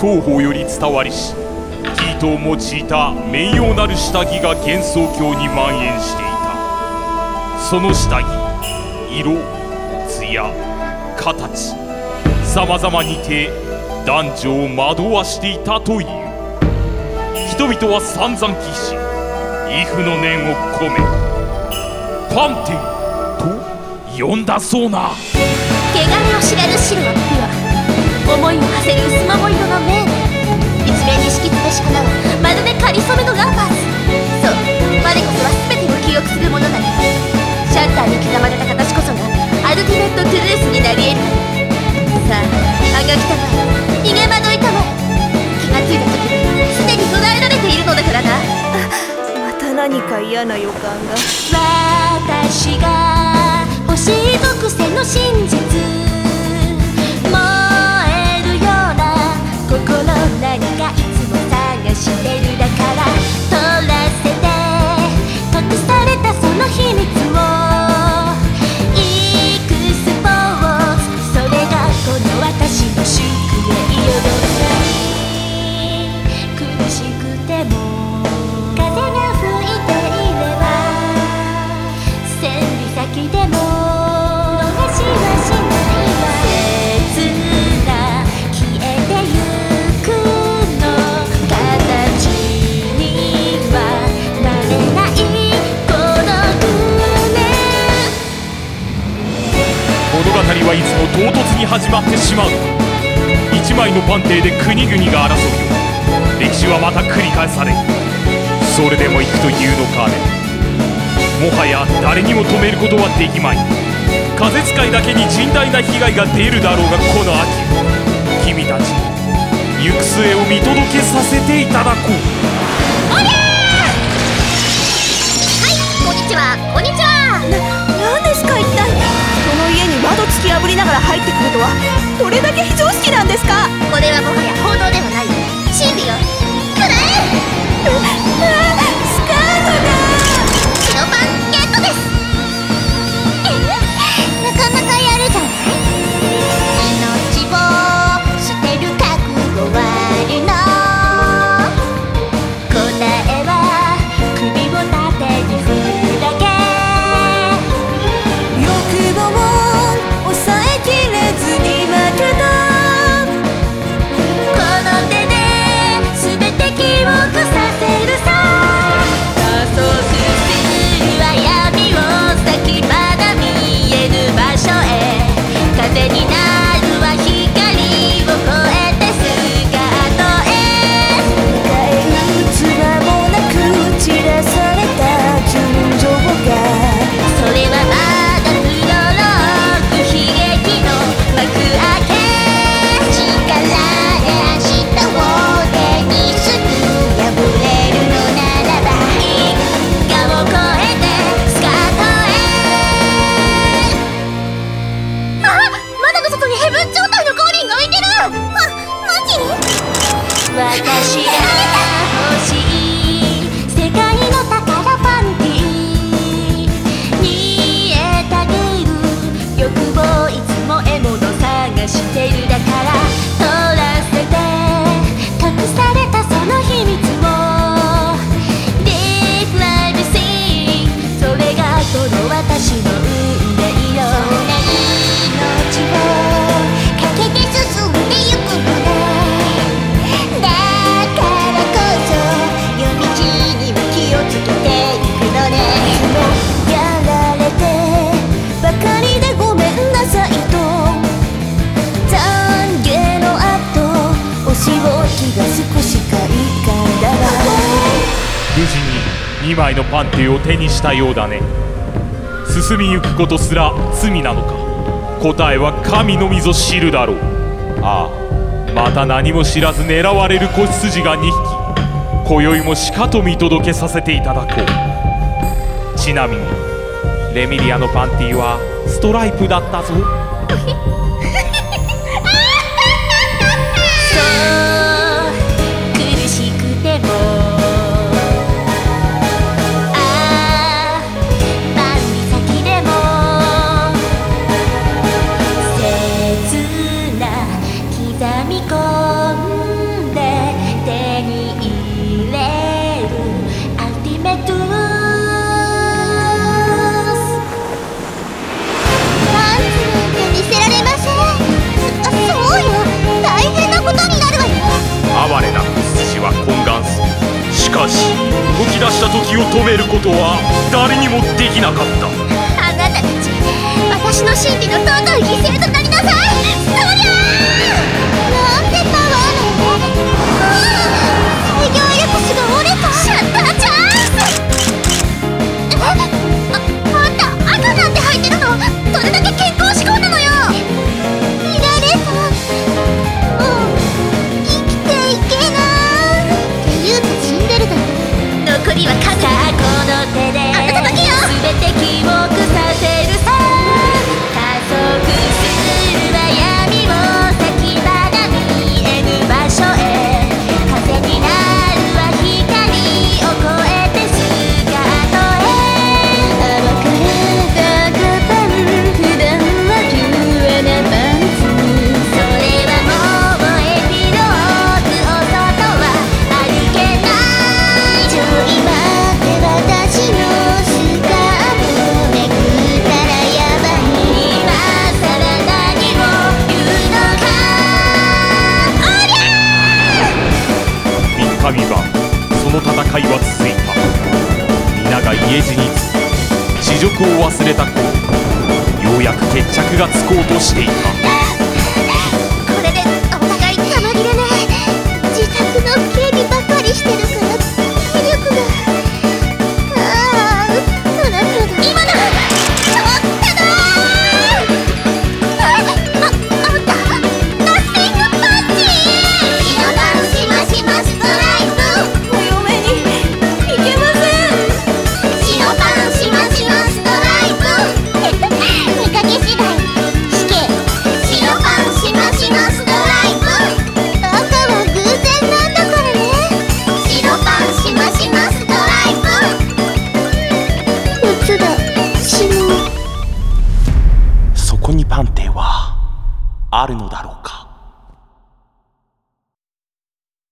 東方より伝わりし生糸を用いた名誉なる下着が幻想郷に蔓延していた。その下着、色、艶、形、さまざまにて男女を惑わしていたという。人々は散々期し畏怖の念を込めパンテンと呼んだそうな。 汚れを知らぬ白はピュア、思いを馳せる薄桃色のメーネ、一面に敷き詰めし花はまるでかりそめのランパーズ。そう、我こそは全てを記憶するものなの。シャッターに刻まれた形こそがアルティメットトゥルースになり得る。さあ、あがきたまえ、逃げ惑いたまえ。気がついた時にすでに捉えられているのだからな。 また何か嫌な予感が。 私が欲しい属性の真実、燃えるような心、何かいつも探してる。だから取らせて、隠されたその秘密をエクスポーズ、それがこの私の宿命よ。苦しくても風が吹いていれば千里先でも逃しはしないわ。切な消えてゆくの形にはなれない孤独ね。 物語はいつも唐突に始まってしまう。一枚のパンテーで国々が争うよ。歴史はまた繰り返される。それでも行くというのかね。もはや誰にも止めることはできまい。風使いだけに甚大な被害が出るだろうが、この秋君たち行く末を見届けさせていただこう。 おりゃー、はい、こんにちは、こんにちは。 何ですか一体。この家に窓突き破りながら入ってくるとはどれだけ非常識なんですか。 これはもはや報道ではない。真理よ、くらえ。 スカートが。 白パンゲットです。なかなかやるじゃない。命を捨てる覚悟はあるの。答えは首を縦に振るだけ。 欲望を抑えきれずに負けた。 この手で全て記憶させるさ。加速するは闇を先まだ見えぬ場所へ。風になるは光を越えてスカートへ。 迎え撃つ間もなく散らされた純情が。 それはまだプロローグ、悲劇の幕開け。力で明日を手にする。破れるのならば因果を越えてスカートへ。あ、窓の外にヘブン状態のゴーリンが浮いてる。マジ？私が欲しい世界の宝パンティ、煮えたぐる欲望、いつも獲物探してる。だから取らせて、隠されたその秘密をディープライブシー、それがこの私の運命よ。そんな命をかけて進んでゆくのね。だからこそ夜道には気をつけてゆくのね。 やられてばかりでごめんなさいと。懺悔の後、お仕置きが少し快感だわ。 無事に2枚のパンテーを手にしたようだね。進みゆくことすら罪なのか。答えは神のみぞ知るだろう。ああ、また何も知らず狙われる子羊が2匹。今宵もしかと見届けさせていただこう。ちなみにレミリアのパンティはストライプだったぞ。 そう苦しくても、ああ万里先でも切な刻み込ん止めることは誰にもできなかった。 あなたたち、私の真理の尊い犠牲となりなさい。そりゃあ、なんてパワーなの。最強エクスが折れた。シャッターチャンス。あんた赤なんて履いてるのどれだけ健康志向なのよ。見られた。もう生きていけないっていうか死んでるだろ。残りは数。さあこの手であなただけよ。全て記憶させるさ。加速するは闇を先まだ見えぬ場所へ。風になるは光を越えてスカートへ。甘くれたカパン、普段は急なパンツ。それはもうエピローグを外は歩けない。ちょい待って私のスカートめくったらやばい。今さら何を言うのか。おりゃ 3日3晩その戦いは続いた。皆が家路につき、恥辱を忘れた頃、ようやく決着がつこうとしていた。 これでお互いたまりれね。自宅の警備ばかりしてるから体力が。ああ、あなただ。今だ。ちょっとだあんたナッシングパンチ。白番しましまストライク。 お嫁に行けません。 白番しましまストライク。見かけ次第死刑。白番しましまストライク。赤は偶然なんだからね。白番しましまストライク。夏だ死ぬ。 そこにパンテはあるのだろうか。